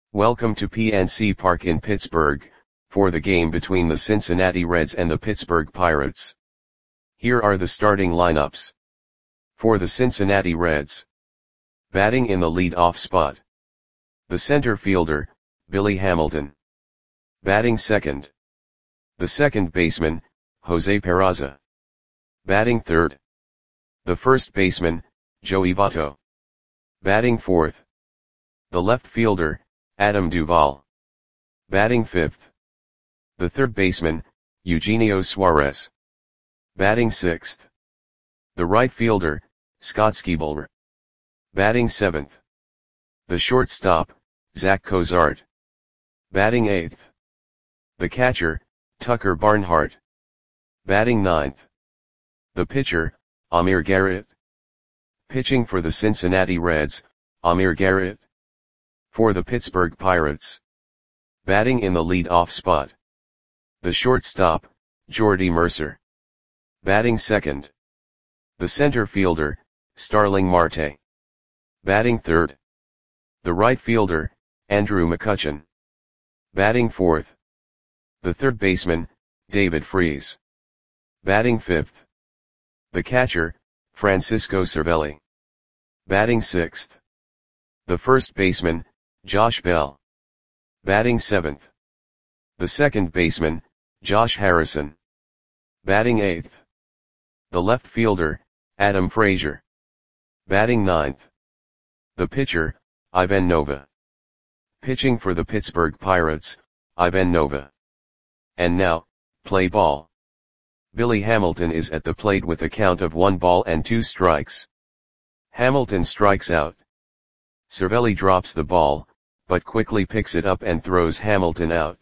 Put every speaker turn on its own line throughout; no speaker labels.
Welcome to PNC Park in Pittsburgh, for the game between the Cincinnati Reds and the Pittsburgh Pirates. Here are the starting lineups. For the Cincinnati Reds. Batting in the lead-off spot. The center fielder, Billy Hamilton. Batting second. The second baseman, Jose Peraza. Batting third. The first baseman, Joey Votto. Batting fourth. The left fielder, Adam Duvall. Batting fifth. The third baseman, Eugenio Suarez. Batting sixth. The right fielder, Scott Skiebler. Batting seventh. The shortstop, Zach Cozart. Batting eighth. The catcher, Tucker Barnhart. Batting ninth. The pitcher, Amir Garrett. Pitching for the Cincinnati Reds, Amir Garrett. For the Pittsburgh Pirates. Batting in the lead-off spot. The shortstop, Jordy Mercer. Batting second. The center fielder, Starling Marte. Batting third. The right fielder, Andrew McCutchen. Batting fourth. The third baseman, David Freese. Batting fifth. The catcher, Francisco Cervelli. Batting sixth. The first baseman, Josh Bell. Batting seventh. The second baseman, Josh Harrison. Batting eighth. The left fielder, Adam Frazier. Batting ninth. The pitcher, Ivan Nova. Pitching for the Pittsburgh Pirates, Ivan Nova. And now, play ball. Billy Hamilton is at the plate with a count of 1 ball and 2 strikes. Hamilton strikes out. Cervelli drops the ball, but quickly picks it up and throws Hamilton out.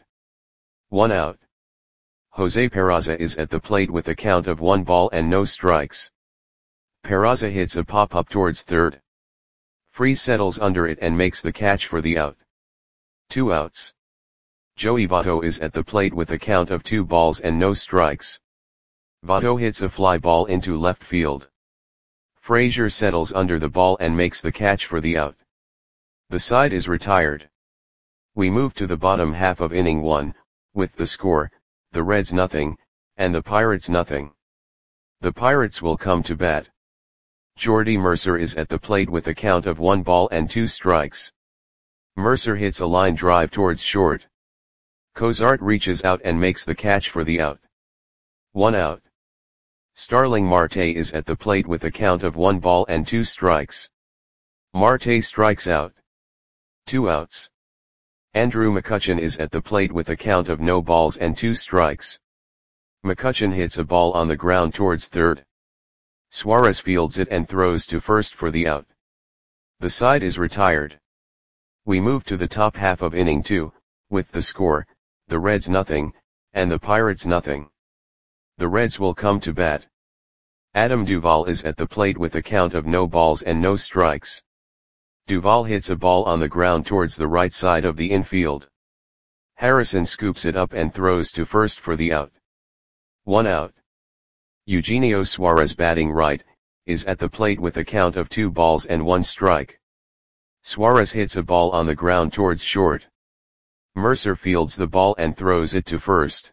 1 out. Jose Peraza is at the plate with a count of 1 ball and no strikes. Peraza hits a pop-up towards third. Freese settles under it and makes the catch for the out. 2 outs. Joey Votto is at the plate with a count of 2 balls and no strikes. Votto hits a fly ball into left field. Frazier settles under the ball and makes the catch for the out. The side is retired. We move to the bottom half of inning 1, with the score, the Reds nothing, and the Pirates nothing. The Pirates will come to bat. Jordy Mercer is at the plate with a count of 1 ball and 2 strikes. Mercer hits a line drive towards short. Cozart reaches out and makes the catch for the out. 1 out. Starling Marte is at the plate with a count of 1 ball and 2 strikes. Marte strikes out. 2 outs. Andrew McCutchen is at the plate with a count of no balls and 2 strikes. McCutchen hits a ball on the ground towards third. Suarez fields it and throws to first for the out. The side is retired. We move to the top half of inning 2, with the score, the Reds nothing, and the Pirates nothing. The Reds will come to bat. Adam Duvall is at the plate with a count of no balls and no strikes. Duvall hits a ball on the ground towards the right side of the infield. Harrison scoops it up and throws to first for the out. 1 out. Eugenio Suarez, batting right, is at the plate with a count of 2 balls and 1 strike. Suarez hits a ball on the ground towards short. Mercer fields the ball and throws it to first.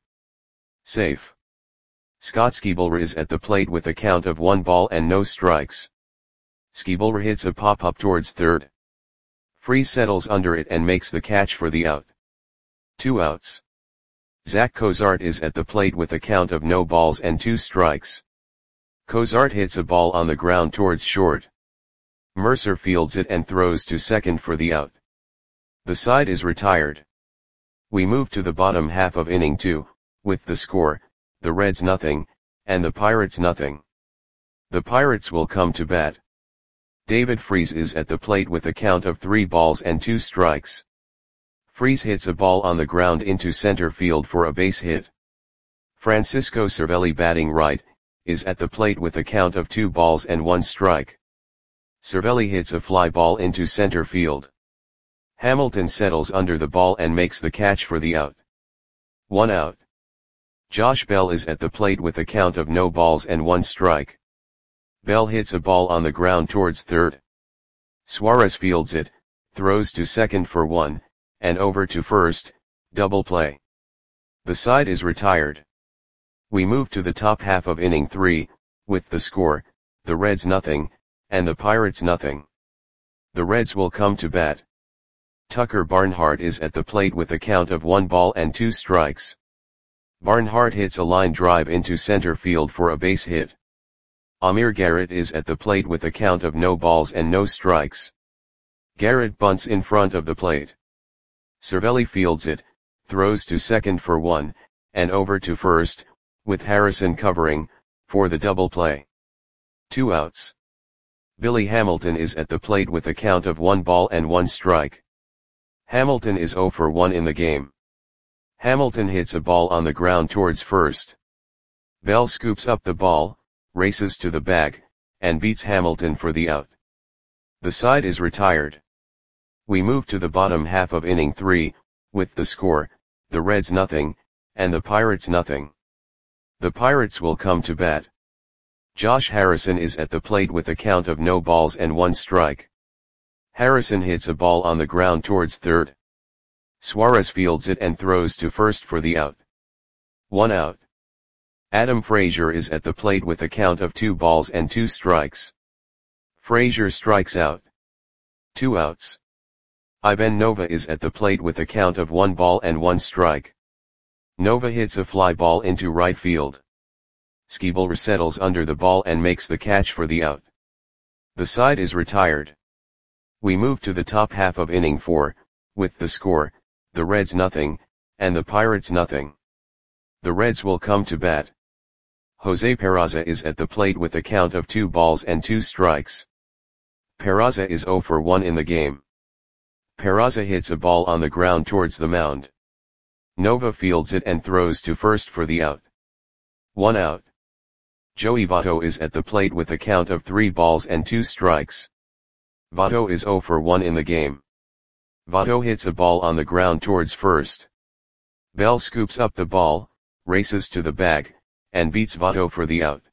Safe. Scott Skiebler is at the plate with a count of 1 ball and no strikes. Skiebler hits a pop-up towards third. Freese settles under it and makes the catch for the out. 2 outs. Zach Cozart is at the plate with a count of no balls and 2 strikes. Cozart hits a ball on the ground towards short. Mercer fields it and throws to second for the out. The side is retired. We move to the bottom half of inning 2, with the score, the Reds nothing, and the Pirates nothing. The Pirates will come to bat. David Freese is at the plate with a count of 3 balls and 2 strikes. Freese hits a ball on the ground into center field for a base hit. Francisco Cervelli, batting right, is at the plate with a count of 2 balls and 1 strike. Cervelli hits a fly ball into center field. Hamilton settles under the ball and makes the catch for the out. 1 out. Josh Bell is at the plate with a count of no balls and 1 strike. Bell hits a ball on the ground towards third. Suarez fields it, throws to second for 1, and over to first, double play. The side is retired. We move to the top half of inning 3, with the score, the Reds nothing, and the Pirates nothing. The Reds will come to bat. Tucker Barnhart is at the plate with a count of 1 ball and 2 strikes. Barnhart hits a line drive into center field for a base hit. Amir Garrett is at the plate with a count of no balls and no strikes. Garrett bunts in front of the plate. Cervelli fields it, throws to second for 1, and over to first, with Harrison covering, for the double play. 2 outs. Billy Hamilton is at the plate with a count of 1 ball and 1 strike. Hamilton is 0 for 1 in the game. Hamilton hits a ball on the ground towards first. Bell scoops up the ball, races to the bag, and beats Hamilton for the out. The side is retired. We move to the bottom half of inning 3, with the score, the Reds nothing, and the Pirates nothing. The Pirates will come to bat. Josh Harrison is at the plate with a count of no balls and 1 strike. Harrison hits a ball on the ground towards third. Suarez fields it and throws to first for the out. 1 out. Adam Frazier is at the plate with a count of 2 balls and 2 strikes. Frazier strikes out. 2 outs. Ivan Nova is at the plate with a count of 1 ball and 1 strike. Nova hits a fly ball into right field. Schebler settles under the ball and makes the catch for the out. The side is retired. We move to the top half of inning 4, with the score, the Reds nothing, and the Pirates nothing. The Reds will come to bat. Jose Peraza is at the plate with a count of 2 balls and 2 strikes. Peraza is 0 for 1 in the game. Peraza hits a ball on the ground towards the mound. Nova fields it and throws to first for the out. 1 out. Joey Votto is at the plate with a count of 3 balls and 2 strikes. Votto is 0 for 1 in the game. Votto hits a ball on the ground towards first. Bell scoops up the ball, races to the bag, and beats Votto for the out.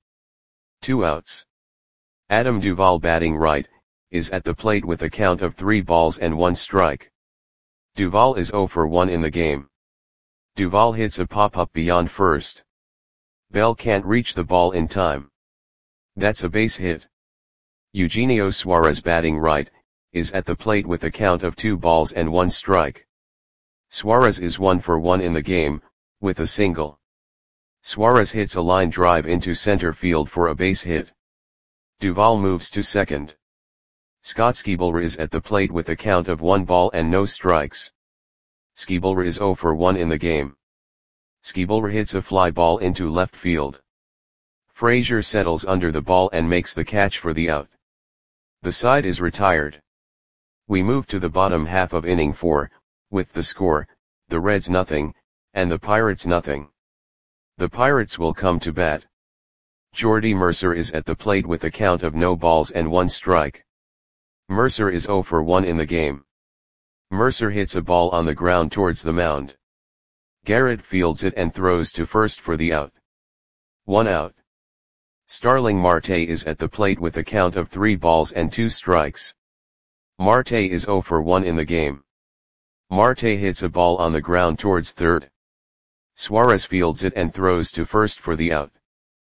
2 outs. Adam Duvall batting right, is at the plate with a count of 3 balls and 1 strike. Duvall is 0 for 1 in the game. Duvall hits a pop-up beyond first. Bell can't reach the ball in time. That's a base hit. Eugenio Suarez batting right, is at the plate with a count of 2 balls and 1 strike. Suarez is 1 for 1 in the game, with a single. Suarez hits a line drive into center field for a base hit. Duvall moves to second. Scott Schebler is at the plate with a count of 1 ball and no strikes. Schebler is 0 for 1 in the game. Schebler hits a fly ball into left field. Frazier settles under the ball and makes the catch for the out. The side is retired. We move to the bottom half of inning 4, with the score, the Reds nothing, and the Pirates nothing. The Pirates will come to bat. Jordy Mercer is at the plate with a count of no balls and 1 strike. Mercer is 0 for 1 in the game. Mercer hits a ball on the ground towards the mound. Garrett fields it and throws to first for the out. 1 out. Starling Marte is at the plate with a count of 3 balls and 2 strikes. Marte is 0 for 1 in the game. Marte hits a ball on the ground towards third. Suarez fields it and throws to first for the out.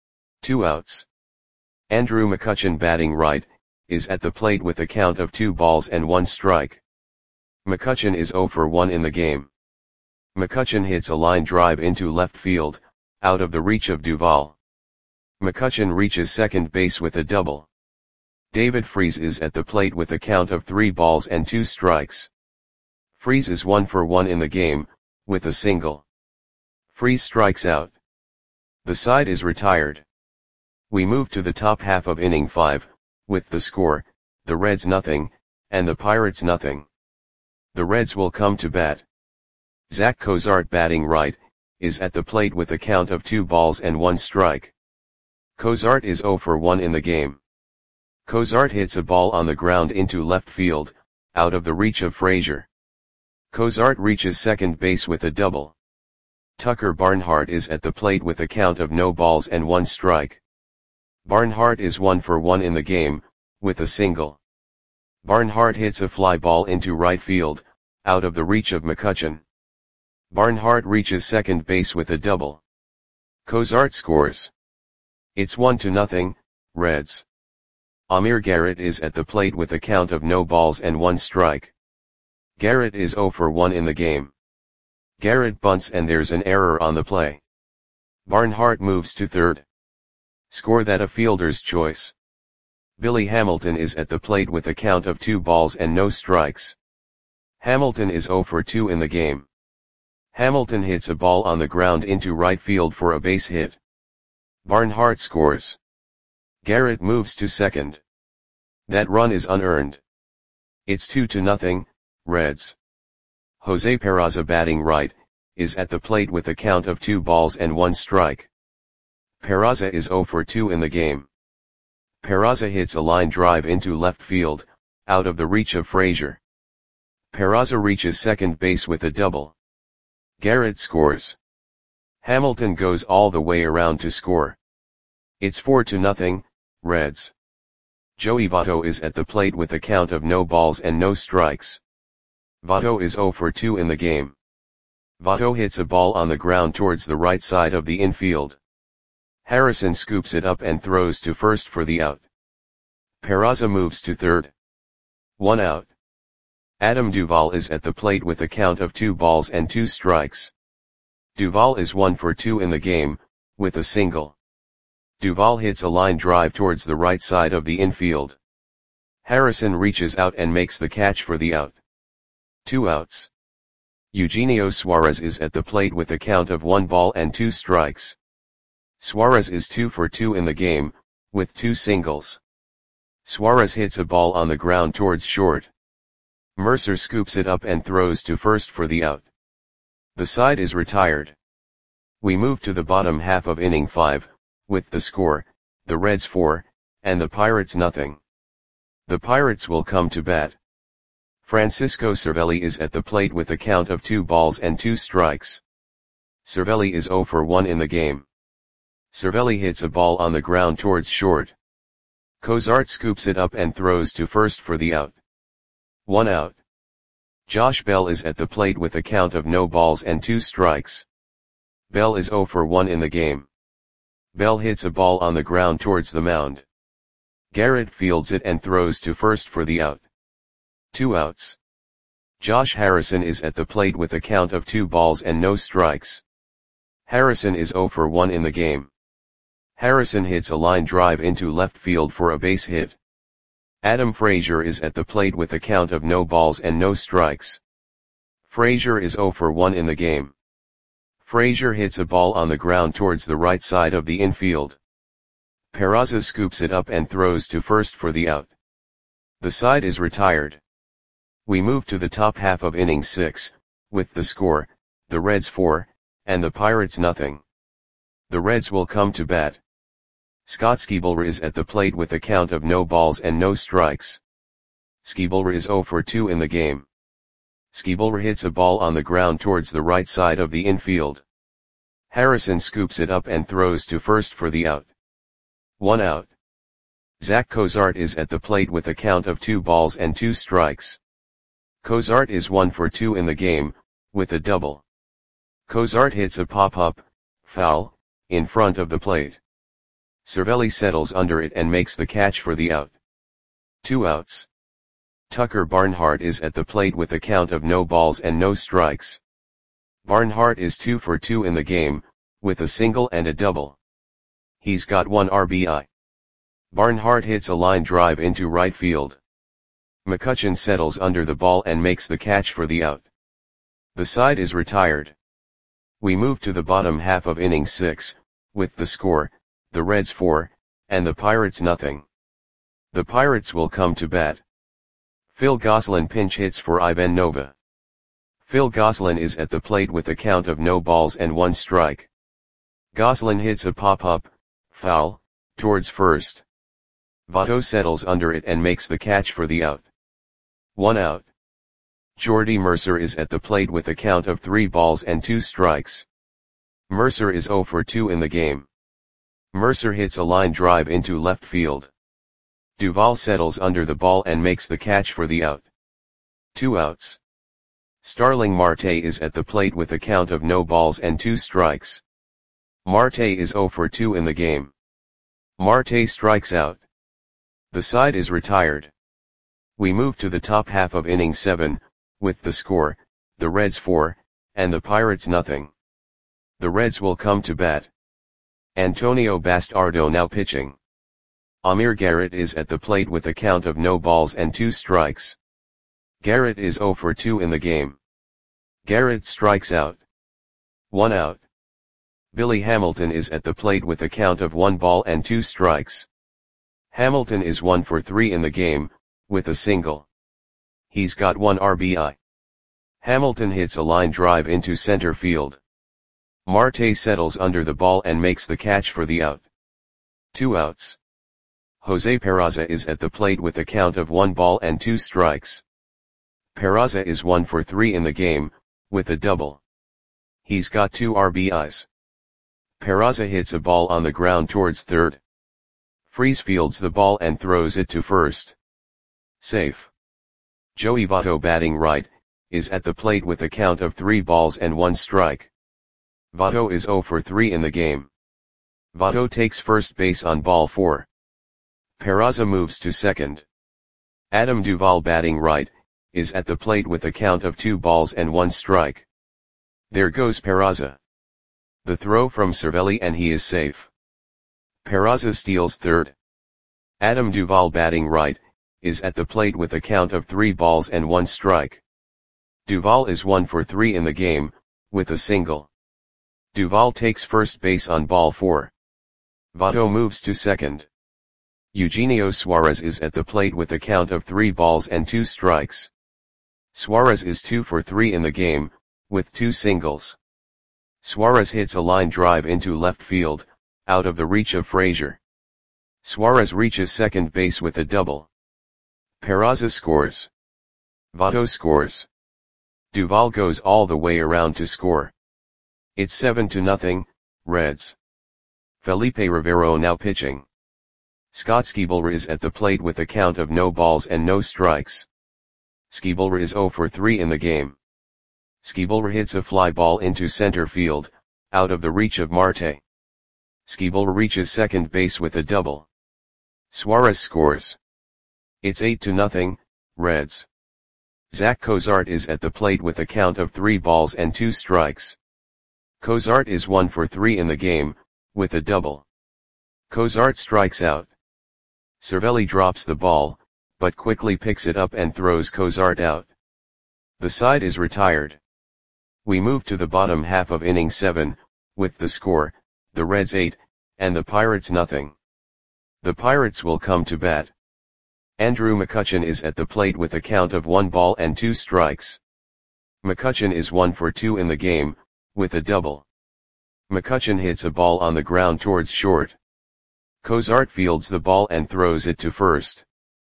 2 outs. Andrew McCutchen batting right, is at the plate with a count of 2 balls and 1 strike. McCutchen is 0 for 1 in the game. McCutchen hits a line drive into left field, out of the reach of Duvall. McCutchen reaches second base with a double. David Freese is at the plate with a count of 3 balls and 2 strikes. Freese is 1 for 1 in the game, with a single. Freese strikes out. The side is retired. We move to the top half of inning 5, with the score, the Reds nothing, and the Pirates nothing. The Reds will come to bat. Zach Cozart batting right, is at the plate with a count of 2 balls and 1 strike. Cozart is 0 for 1 in the game. Cozart hits a ball on the ground into left field, out of the reach of Frazier. Cozart reaches second base with a double. Tucker Barnhart is at the plate with a count of no balls and 1 strike. Barnhart is 1 for 1 in the game, with a single. Barnhart hits a fly ball into right field, out of the reach of McCutchen. Barnhart reaches second base with a double. Cozart scores. It's 1-0, Reds. Amir Garrett is at the plate with a count of no balls and 1 strike. Garrett is 0 for 1 in the game. Garrett bunts and there's an error on the play. Barnhart moves to third. Score that a fielder's choice. Billy Hamilton is at the plate with a count of 2 balls and no strikes. Hamilton is 0 for 2 in the game. Hamilton hits a ball on the ground into right field for a base hit. Barnhart scores. Garrett moves to second. That run is unearned. It's 2-0, Reds. Jose Peraza, batting right, is at the plate with a count of 2 balls and 1 strike. Peraza is 0 for 2 in the game. Peraza hits a line drive into left field, out of the reach of Frazier. Peraza reaches second base with a double. Garrett scores. Hamilton goes all the way around to score. It's 4-0, Reds. Joey Votto is at the plate with a count of no balls and no strikes. Votto is 0 for 2 in the game. Votto hits a ball on the ground towards the right side of the infield. Harrison scoops it up and throws to first for the out. Peraza moves to third. 1 out. Adam Duvall is at the plate with a count of 2 balls and 2 strikes. Duvall is 1 for 2 in the game, with a single. Duvall hits a line drive towards the right side of the infield. Harrison reaches out and makes the catch for the out. 2 outs. Eugenio Suarez is at the plate with a count of 1 ball and 2 strikes. Suarez is 2 for 2 in the game, with 2 singles. Suarez hits a ball on the ground towards short. Mercer scoops it up and throws to first for the out. The side is retired. We move to the bottom half of inning 5, with the score, the Reds 4, and the Pirates nothing. The Pirates will come to bat. Francisco Cervelli is at the plate with a count of 2 balls and 2 strikes. Cervelli is 0 for 1 in the game. Cervelli hits a ball on the ground towards short. Cozart scoops it up and throws to first for the out. 1 out. Josh Bell is at the plate with a count of no balls and 2 strikes. Bell is 0 for 1 in the game. Bell hits a ball on the ground towards the mound. Garrett fields it and throws to first for the out. 2 outs. Josh Harrison is at the plate with a count of 2 balls and no strikes. Harrison is 0 for 1 in the game. Harrison hits a line drive into left field for a base hit. Adam Frazier is at the plate with a count of no balls and no strikes. Frazier is 0 for 1 in the game. Frazier hits a ball on the ground towards the right side of the infield. Peraza scoops it up and throws to first for the out. The side is retired. We move to the top half of inning 6, with the score, the Reds 4, and the Pirates nothing. The Reds will come to bat. Scott Skiebler is at the plate with a count of no balls and no strikes. Skiebler is 0 for 2 in the game. Skiebler hits a ball on the ground towards the right side of the infield. Harrison scoops it up and throws to first for the out. 1 out. Zach Cozart is at the plate with a count of 2 balls and 2 strikes. Cozart is 1 for 2 in the game, with a double. Cozart hits a pop-up, foul, in front of the plate. Cervelli settles under it and makes the catch for the out. 2 outs. Tucker Barnhart is at the plate with a count of no balls and no strikes. Barnhart is 2 for 2 in the game, with a single and a double. He's got 1 RBI. Barnhart hits a line drive into right field. McCutchen settles under the ball and makes the catch for the out. The side is retired. We move to the bottom half of inning 6, with the score, the Reds 4, and the Pirates nothing. The Pirates will come to bat. Phil Gosselin pinch hits for Ivan Nova. Phil Gosselin is at the plate with a count of no balls and 1 strike. Gosselin hits a pop-up, foul, towards first. Votto settles under it and makes the catch for the out. 1 out. Jordy Mercer is at the plate with a count of 3 balls and 2 strikes. Mercer is 0 for 2 in the game. Mercer hits a line drive into left field. Duvall settles under the ball and makes the catch for the out. 2 outs. Starling Marte is at the plate with a count of no balls and 2 strikes. Marte is 0 for 2 in the game. Marte strikes out. The side is retired. We move to the top half of inning 7, with the score, the Reds 4, and the Pirates nothing. The Reds will come to bat. Antonio Bastardo now pitching. Amir Garrett is at the plate with a count of no balls and 2 strikes. Garrett is 0 for 2 in the game. Garrett strikes out. 1 out. Billy Hamilton is at the plate with a count of 1 ball and 2 strikes. Hamilton is 1 for 3 in the game, with a single. He's got 1 RBI. Hamilton hits a line drive into center field. Marte settles under the ball and makes the catch for the out. 2 outs. Jose Peraza is at the plate with a count of 1 ball and 2 strikes. Peraza is 1 for 3 in the game, with a double. He's got 2 RBIs. Peraza hits a ball on the ground towards third. Freese fields the ball and throws it to first. Safe. Joey Votto batting right, is at the plate with a count of 3 balls and 1 strike. Votto is 0 for 3 in the game. Votto takes first base on ball 4. Peraza moves to second. Adam Duvall batting right, is at the plate with a count of 2 balls and 1 strike. There goes Peraza. The throw from Cervelli and he is safe. Peraza steals third. Adam Duvall batting right, is at the plate with a count of 3 balls and 1 strike. Duvall is 1 for 3 in the game, with a single. Duvall takes first base on ball 4. Votto moves to second. Eugenio Suarez is at the plate with a count of 3 balls and 2 strikes. Suarez is 2 for 3 in the game, with 2 singles. Suarez hits a line drive into left field, out of the reach of Frazier. Suarez reaches second base with a double. Peraza scores. Votto scores. Duvall goes all the way around to score. It's 7-0, Reds. Felipe Rivero now pitching. Scott Schebler is at the plate with a count of no balls and no strikes. Schebler is 0 for 3 in the game. Schebler hits a fly ball into center field, out of the reach of Marte. Schebler reaches second base with a double. Suarez scores. It's 8-0, Reds. Zach Cozart is at the plate with a count of 3 balls and 2 strikes. Cozart is 1 for 3 in the game, with a double. Cozart strikes out. Cervelli drops the ball, but quickly picks it up and throws Cozart out. The side is retired. We move to the bottom half of inning 7, with the score, the Reds 8, and the Pirates nothing. The Pirates will come to bat. Andrew McCutchen is at the plate with a count of 1 ball and 2 strikes. McCutchen is 1 for 2 in the game, with a double. McCutchen hits a ball on the ground towards short. Cozart fields the ball and throws it to first.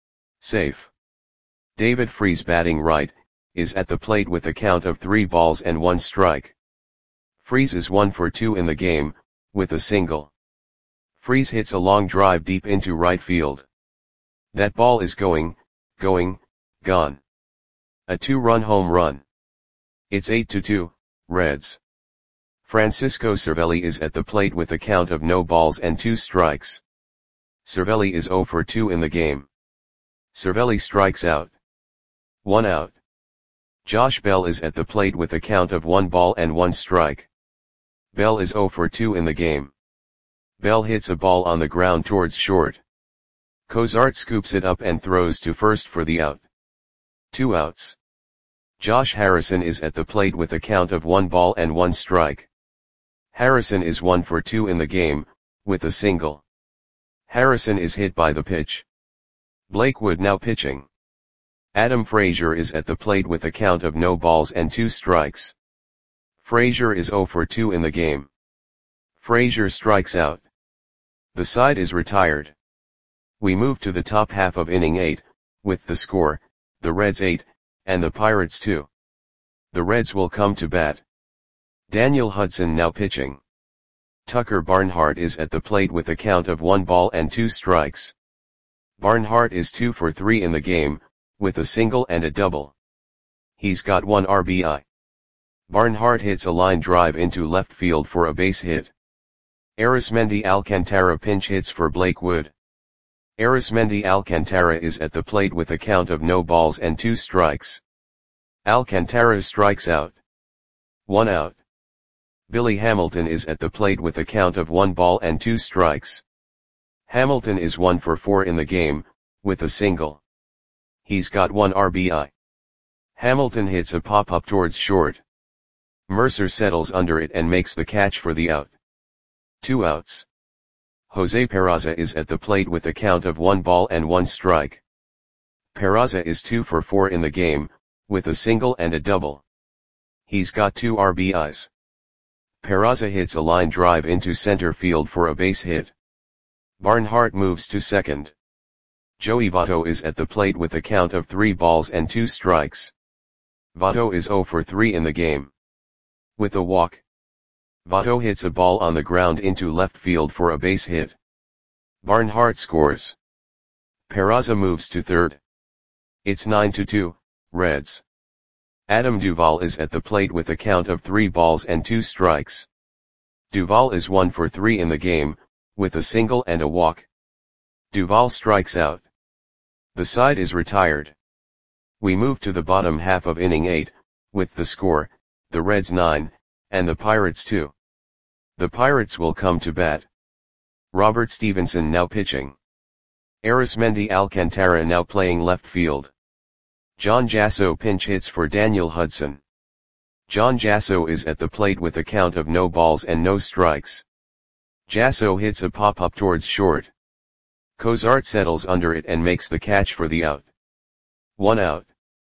Safe. David Freese batting right, is at the plate with a count of 3 balls and 1 strike. Freese is 1 for 2 in the game, with a single. Freese hits a long drive deep into right field. That ball is gone. A 2-run home run. It's 8-2, Reds. Francisco Cervelli is at the plate with a count of no balls and 2 strikes. Cervelli is 0 for 2 in the game. Cervelli strikes out. 1 out. Josh Bell is at the plate with a count of 1 ball and 1 strike. Bell is 0 for 2 in the game. Bell hits a ball on the ground towards short. Cozart scoops it up and throws to first for the out. 2 outs. Josh Harrison is at the plate with a count of 1 ball and 1 strike. Harrison is 1 for 2 in the game, with a single. Harrison is hit by the pitch. Blake Wood now pitching. Adam Frazier is at the plate with a count of no balls and 2 strikes. Frazier is 0 for 2 in the game. Frazier strikes out. The side is retired. We move to the top half of inning 8, with the score, the Reds 8, and the Pirates 2. The Reds will come to bat. Daniel Hudson now pitching. Tucker Barnhart is at the plate with a count of 1 ball and 2 strikes. Barnhart is 2 for 3 in the game, with a single and a double. He's got 1 RBI. Barnhart hits a line drive into left field for a base hit. Arismendi Alcantara pinch hits for Blake Wood. Arismendi Alcantara is at the plate with a count of no balls and 2 strikes. Alcantara strikes out. 1 out. Billy Hamilton is at the plate with a count of 1 ball and 2 strikes. Hamilton is 1 for 4 in the game, with a single. He's got 1 RBI. Hamilton hits a pop-up towards short. Mercer settles under it and makes the catch for the out. 2 outs. Jose Peraza is at the plate with a count of 1 ball and 1 strike. Peraza is 2 for 4 in the game, with a single and a double. He's got 2 RBIs. Peraza hits a line drive into center field for a base hit. Barnhart moves to second. Joey Votto is at the plate with a count of 3 balls and 2 strikes. Votto is 0 for 3 in the game. With a walk, Votto hits a ball on the ground into left field for a base hit. Barnhart scores. Peraza moves to third. It's 9-2, Reds. Adam Duvall is at the plate with a count of 3 balls and 2 strikes. Duvall is 1 for 3 in the game, with a single and a walk. Duvall strikes out. The side is retired. We move to the bottom half of inning 8, with the score, the Reds 9, and the Pirates 2. The Pirates will come to bat. Robert Stevenson now pitching. Arismendi Alcantara now playing left field. John Jasso pinch hits for Daniel Hudson. John Jasso is at the plate with a count of no balls and no strikes. Jasso hits a pop-up towards short. Cozart settles under it and makes the catch for the out. 1 out.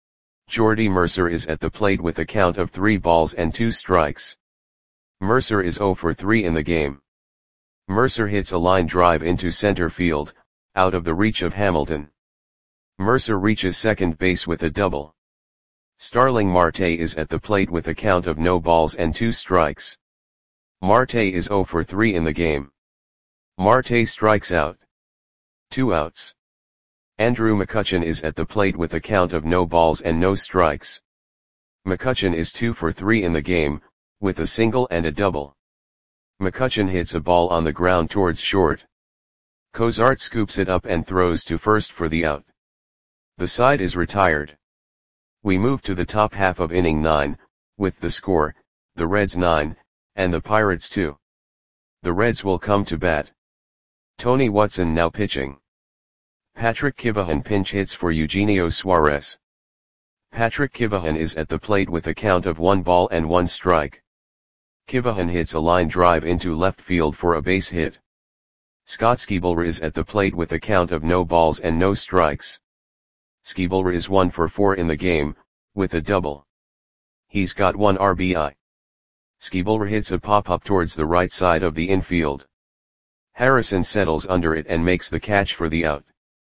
Jordy Mercer is at the plate with a count of 3 balls and 2 strikes. Mercer is 0 for 3 in the game. Mercer hits a line drive into center field, out of the reach of Hamilton. Mercer reaches second base with a double. Starling Marte is at the plate with a count of no balls and 2 strikes. Marte is 0 for 3 in the game. Marte strikes out. 2 outs. Andrew McCutchen is at the plate with a count of no balls and no strikes. McCutchen is 2 for 3 in the game, with a single and a double. McCutchen hits a ball on the ground towards short. Cozart scoops it up and throws to first for the out. The side is retired. We move to the top half of inning 9, with the score, the Reds 9, and the Pirates 2. The Reds will come to bat. Tony Watson now pitching. Patrick Kivahan pinch hits for Eugenio Suarez. Patrick Kivahan is at the plate with a count of 1 ball and 1 strike. Kivahan hits a line drive into left field for a base hit. Scott Skiebler is at the plate with a count of no balls and no strikes. Skiebler is 1 for 4 in the game, with a double. He's got 1 RBI. Skiebler hits a pop-up towards the right side of the infield. Harrison settles under it and makes the catch for the out.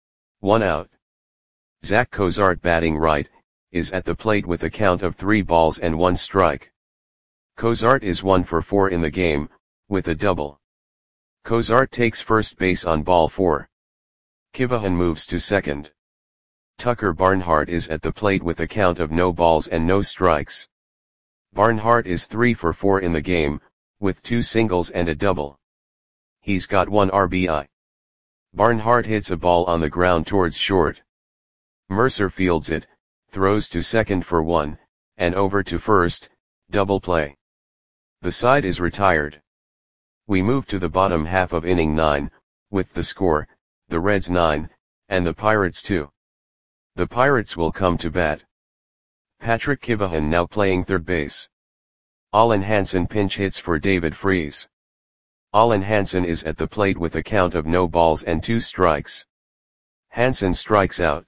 1 out. Zach Cozart batting right, is at the plate with a count of 3 balls and 1 strike. Cozart is 1 for 4 in the game, with a double. Cozart takes first base on ball 4. Kivahan moves to second. Tucker Barnhart is at the plate with a count of no balls and no strikes. Barnhart is 3 for 4 in the game, with 2 singles and a double. He's got 1 RBI. Barnhart hits a ball on the ground towards short. Mercer fields it, throws to second for 1, and over to first, double play. The side is retired. We move to the bottom half of inning 9, with the score, the Reds 9, and the Pirates 2. The Pirates will come to bat. Patrick Kivahan now playing third base. Allen Hansen pinch hits for David Freese. Allen Hansen is at the plate with a count of no balls and 2 strikes. Hansen strikes out.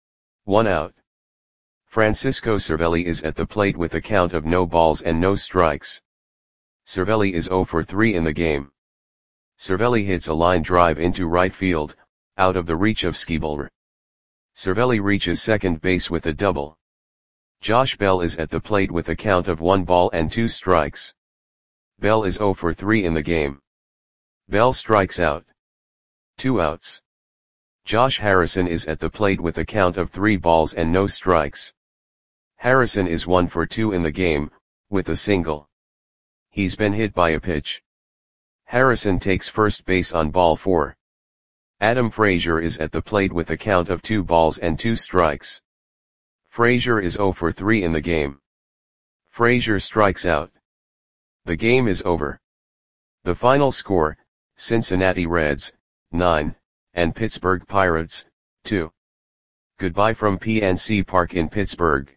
1 out. Francisco Cervelli is at the plate with a count of no balls and no strikes. Cervelli is 0 for 3 in the game. Cervelli hits a line drive into right field, out of the reach of Skiebler. Cervelli reaches second base with a double. Josh Bell is at the plate with a count of 1 ball and 2 strikes. Bell is 0 for 3 in the game. Bell strikes out. 2 outs. Josh Harrison is at the plate with a count of 3 balls and no strikes. Harrison is 1 for 2 in the game, with a single. He's been hit by a pitch. Harrison takes first base on ball 4. Adam Frazier is at the plate with a count of 2 balls and 2 strikes. Frazier is 0 for 3 in the game. Frazier strikes out. The game is over. The final score, Cincinnati Reds, 9, and Pittsburgh Pirates, 2. Goodbye from PNC Park in Pittsburgh.